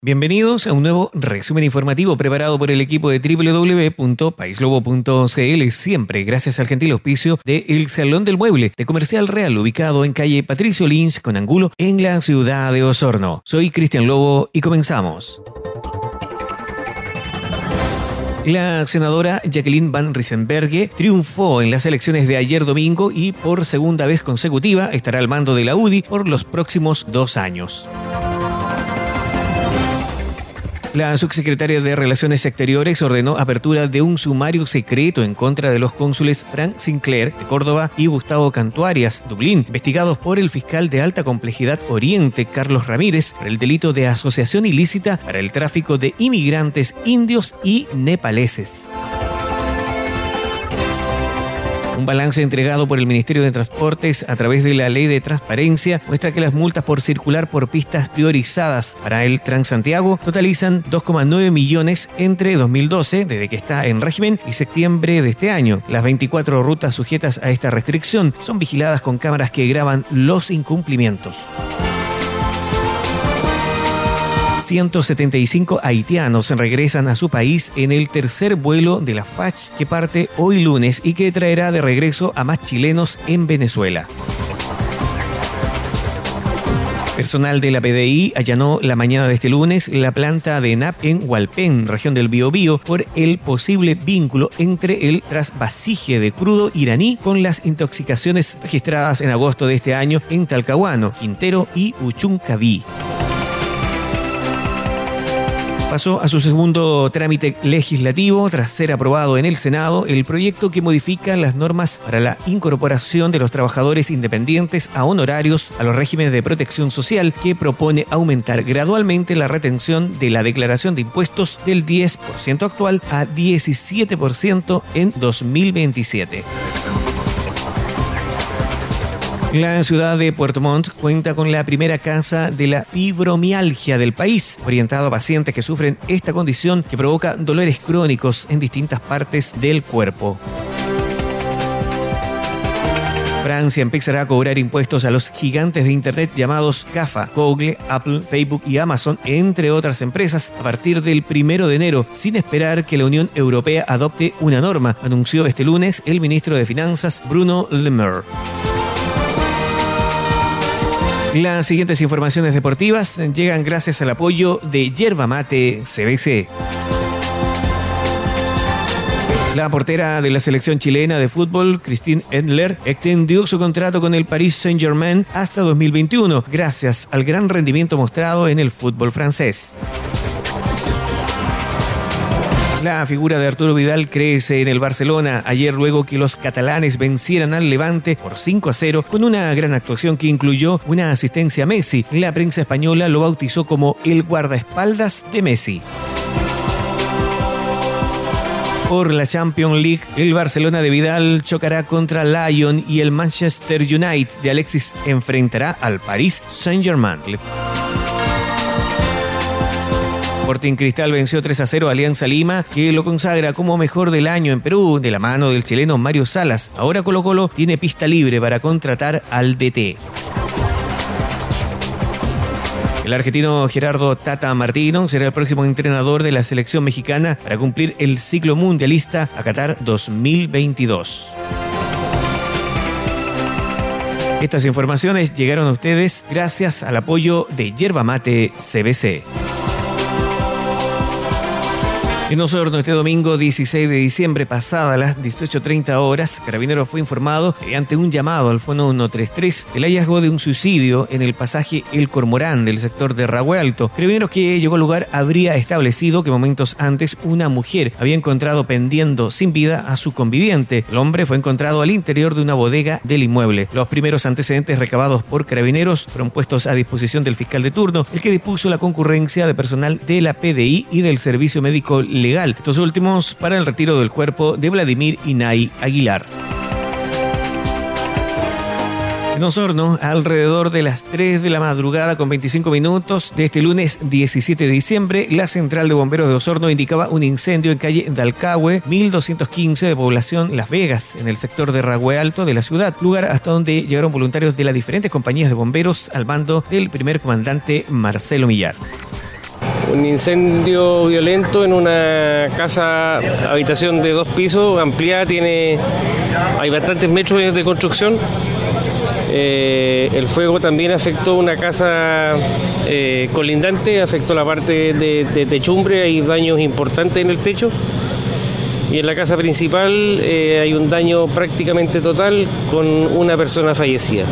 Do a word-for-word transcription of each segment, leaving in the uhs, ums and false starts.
Bienvenidos a un nuevo resumen informativo preparado por el equipo de doble u doble u doble u punto país lobo punto c l, siempre gracias al gentil auspicio de El Salón del Mueble de Comercial Real, ubicado en calle Patricio Lynch con Angulo, en la ciudad de Osorno. Soy Cristian Lobo y comenzamos. La senadora Jacqueline Van Riesenberghe triunfó en las elecciones de ayer domingo y por segunda vez consecutiva estará al mando de la U D I por los próximos dos años. La subsecretaria de Relaciones Exteriores ordenó apertura de un sumario secreto en contra de los cónsules Frank Sinclair, de Córdoba, y Gustavo Cantuarias, Dublín, investigados por el fiscal de alta complejidad Oriente, Carlos Ramírez, por el delito de asociación ilícita para el tráfico de inmigrantes indios y nepaleses. Un balance entregado por el Ministerio de Transportes a través de la Ley de Transparencia muestra que las multas por circular por pistas priorizadas para el Transantiago totalizan dos coma nueve millones entre dos mil doce, desde que está en régimen, y septiembre de este año. Las veinticuatro rutas sujetas a esta restricción son vigiladas con cámaras que graban los incumplimientos. ciento setenta y cinco haitianos regresan a su país en el tercer vuelo de la F A C H que parte hoy lunes y que traerá de regreso a más chilenos en Venezuela. Personal de la P D I allanó la mañana de este lunes la planta de ENAP en Hualpén, región del Biobío, por el posible vínculo entre el trasvasije de crudo iraní con las intoxicaciones registradas en agosto de este año en Talcahuano, Quintero y Uchuncaví. Pasó a su segundo trámite legislativo tras ser aprobado en el Senado el proyecto que modifica las normas para la incorporación de los trabajadores independientes a honorarios a los regímenes de protección social, que propone aumentar gradualmente la retención de la declaración de impuestos del diez por ciento actual a diecisiete por ciento en dos mil veintisiete. La ciudad de Puerto Montt cuenta con la primera casa de la fibromialgia del país, orientado a pacientes que sufren esta condición que provoca dolores crónicos en distintas partes del cuerpo. Francia empezará a cobrar impuestos a los gigantes de Internet llamados GAFA, Google, Apple, Facebook y Amazon, entre otras empresas, a partir del primero de enero, sin esperar que la Unión Europea adopte una norma, anunció este lunes el ministro de Finanzas, Bruno Le Maire. Las siguientes informaciones deportivas llegan gracias al apoyo de Yerba Mate C B C. La portera de la selección chilena de fútbol, Christine Endler, extendió su contrato con el Paris Saint-Germain hasta dos mil veintiuno, gracias al gran rendimiento mostrado en el fútbol francés. La figura de Arturo Vidal crece en el Barcelona ayer luego que los catalanes vencieran al Levante por cinco a cero con una gran actuación que incluyó una asistencia a Messi. La prensa española lo bautizó como el guardaespaldas de Messi. Por la Champions League, el Barcelona de Vidal chocará contra Lyon y el Manchester United de Alexis enfrentará al Paris Saint-Germain. Sporting Cristal venció tres a cero a Alianza Lima, que lo consagra como mejor del año en Perú, de la mano del chileno Mario Salas. Ahora Colo-Colo tiene pista libre para contratar al D T. El argentino Gerardo Tata Martino será el próximo entrenador de la selección mexicana para cumplir el ciclo mundialista a Qatar dos mil veintidós. Estas informaciones llegaron a ustedes gracias al apoyo de Yerba Mate C B C. En Osorno, este domingo dieciséis de diciembre, pasada las dieciocho treinta horas, Carabineros fue informado mediante un llamado al fono ciento treinta y tres del hallazgo de un suicidio en el pasaje El Cormorán del sector de Rahue Alto. Carabineros, que llegó al lugar, habría establecido que momentos antes una mujer había encontrado pendiendo sin vida a su conviviente. El hombre fue encontrado al interior de una bodega del inmueble. Los primeros antecedentes recabados por Carabineros fueron puestos a disposición del fiscal de turno, el que dispuso la concurrencia de personal de la P D I y del Servicio Médico Legal, estos últimos para el retiro del cuerpo de Vladimir Inay Aguilar. En Osorno, alrededor de las tres de la madrugada con veinticinco minutos de este lunes diecisiete de diciembre, la central de bomberos de Osorno indicaba un incendio en calle Dalcahue, mil doscientos quince de población Las Vegas, en el sector de Rahue Alto de la ciudad, lugar hasta donde llegaron voluntarios de las diferentes compañías de bomberos al mando del primer comandante Marcelo Millar. Un incendio violento en una casa, habitación de dos pisos, ampliada, tiene, hay bastantes metros de construcción. Eh, el fuego también afectó una casa eh, colindante, afectó la parte de, de techumbre, hay daños importantes en el techo. Y en la casa principal eh, hay un daño prácticamente total con una persona fallecida.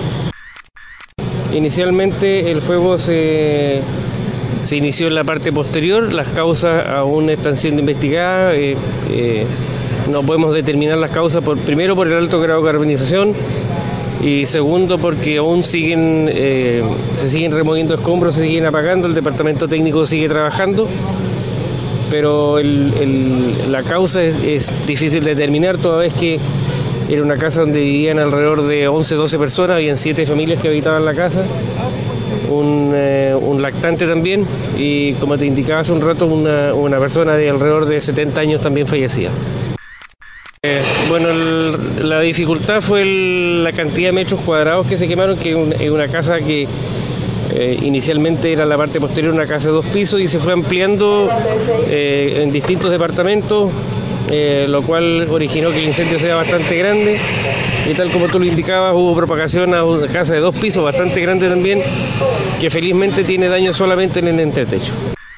Inicialmente el fuego se... Se inició en la parte posterior, las causas aún están siendo investigadas, eh, eh, no podemos determinar las causas, por, primero por el alto grado de carbonización y segundo porque aún siguen, eh, se siguen removiendo escombros, se siguen apagando, el departamento técnico sigue trabajando, pero el, el, la causa es, es difícil de determinar, toda vez que era una casa donde vivían alrededor de once, doce personas, habían siete familias que habitaban la casa. Un, eh, un lactante también y, como te indicaba hace un rato, una, una persona de alrededor de setenta años también fallecida. Eh, bueno, el, la dificultad fue el, la cantidad de metros cuadrados que se quemaron, que es una, una casa que eh, inicialmente era la parte posterior, una casa de dos pisos y se fue ampliando eh, en distintos departamentos, eh, lo cual originó que el incendio sea bastante grande. Y tal como tú lo indicabas, hubo propagación a una casa de dos pisos, bastante grande también, que felizmente tiene daño solamente en el entretecho.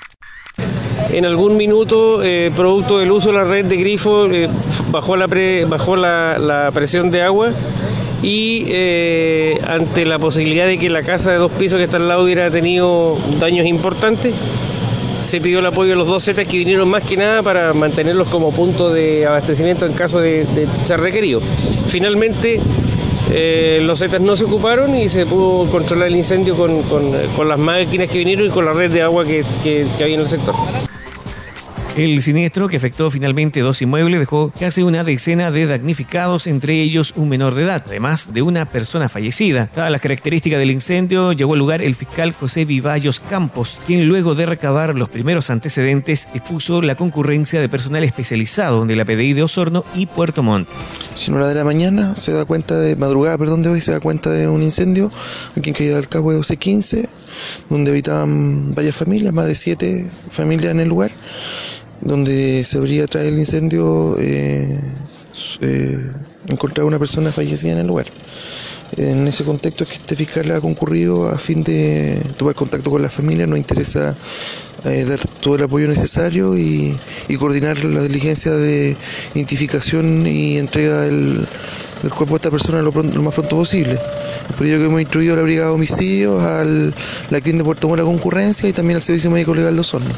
En algún minuto, eh, producto del uso de la red de grifo, eh, bajó, la, pre, bajó la, la presión de agua y eh, ante la posibilidad de que la casa de dos pisos que está al lado hubiera tenido daños importantes, se pidió el apoyo de los dos zetas que vinieron más que nada para mantenerlos como punto de abastecimiento en caso de, de ser requerido. Finalmente, eh, los zetas no se ocuparon y se pudo controlar el incendio con, con, con las máquinas que vinieron y con la red de agua que, que, que había en el sector. El siniestro, que afectó finalmente dos inmuebles, dejó casi una decena de damnificados, entre ellos un menor de edad, además de una persona fallecida. Dadas las características del incendio, llegó al lugar el fiscal José Vivallos Campos, quien luego de recabar los primeros antecedentes dispuso la concurrencia de personal especializado de la P D I de Osorno y Puerto Montt. Si en hora de la mañana se da cuenta de, madrugada, perdón, de hoy, se da cuenta de un incendio aquí en Calle del Cabo de doce quince, donde habitaban varias familias, más de siete familias en el lugar, donde se habría tras el incendio eh, eh, encontrado una persona fallecida en el lugar. En ese contexto es que este fiscal ha concurrido a fin de tomar contacto con la familia. Nos interesa eh, dar todo el apoyo necesario y, y coordinar la diligencia de identificación y entrega del, del cuerpo de esta persona lo, pronto, lo más pronto posible. Es por ello que hemos instruido a la Brigada de Homicidios, a la C R I M de Puerto Montt a concurrencia y también al Servicio Médico Legal de Osorno.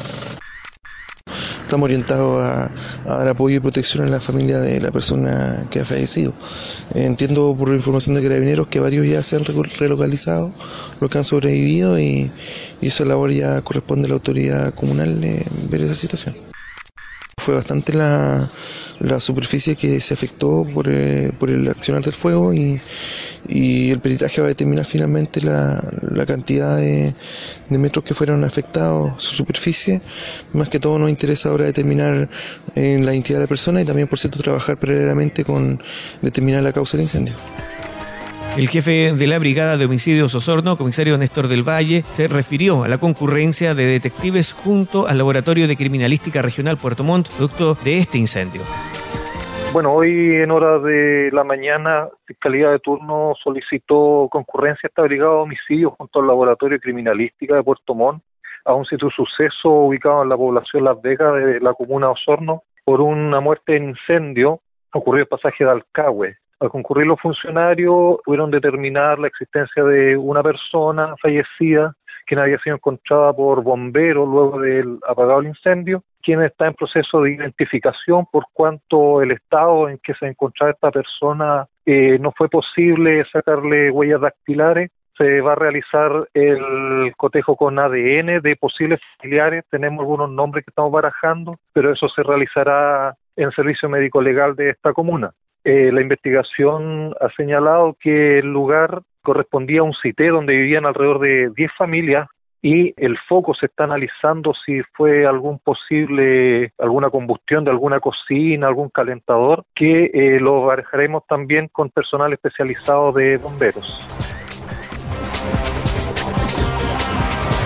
Estamos orientados a, a dar apoyo y protección a la familia de la persona que ha fallecido. Eh, entiendo por información de Carabineros que varios ya se han relocalizado, los que han sobrevivido, y, y esa labor ya corresponde a la autoridad comunal de ver esa situación. Fue bastante la, la superficie que se afectó por el, por el accionar del fuego y, y el peritaje va a determinar finalmente la, la cantidad de, de metros que fueron afectados, su superficie. Más que todo nos interesa ahora determinar eh, la identidad de la persona y también, por cierto, trabajar paralelamente con determinar la causa del incendio. El jefe de la Brigada de Homicidios Osorno, comisario Néstor del Valle, se refirió a la concurrencia de detectives junto al Laboratorio de Criminalística Regional Puerto Montt, producto de este incendio. Bueno, hoy en horas de la mañana, Fiscalía de Turno solicitó concurrencia a esta Brigada de Homicidios junto al Laboratorio de Criminalística de Puerto Montt a un sitio de suceso ubicado en la población Las Vegas de la comuna de Osorno por una muerte en incendio ocurrido en el pasaje de Alcagüe. Al concurrir los funcionarios pudieron determinar la existencia de una persona fallecida, quien había sido encontrada por bomberos luego del apagado el incendio, quien está en proceso de identificación por cuanto el estado en que se encontraba esta persona eh, no fue posible sacarle huellas dactilares. Se va a realizar el cotejo con A D N de posibles familiares. Tenemos algunos nombres que estamos barajando, pero eso se realizará en el Servicio Médico Legal de esta comuna. Eh, la investigación ha señalado que el lugar correspondía a un sité donde vivían alrededor de diez familias y el foco se está analizando si fue algún posible, alguna combustión de alguna cocina, algún calentador, que eh, lo barajaremos también con personal especializado de bomberos.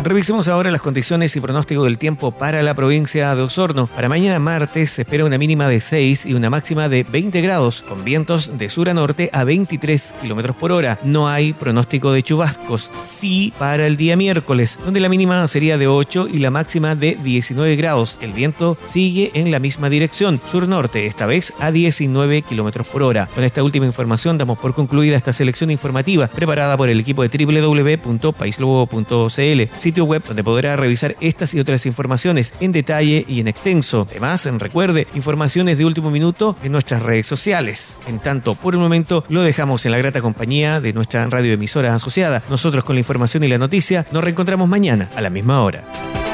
Revisemos ahora las condiciones y pronóstico del tiempo para la provincia de Osorno. Para mañana martes se espera una mínima de seis y una máxima de veinte grados, con vientos de sur a norte a veintitrés kilómetros por hora. No hay pronóstico de chubascos. Sí para el día miércoles, donde la mínima sería de ocho y la máxima de diecinueve grados. El viento sigue en la misma dirección, sur-norte, esta vez a diecinueve kilómetros por hora. Con esta última información damos por concluida esta selección informativa preparada por el equipo de doble u doble u doble u punto país lobo punto c l, sitio web donde podrá revisar estas y otras informaciones en detalle y en extenso. Además, recuerde, informaciones de último minuto en nuestras redes sociales. En tanto, por el momento, lo dejamos en la grata compañía de nuestra radioemisora asociada. Nosotros con la información y la noticia nos reencontramos mañana a la misma hora.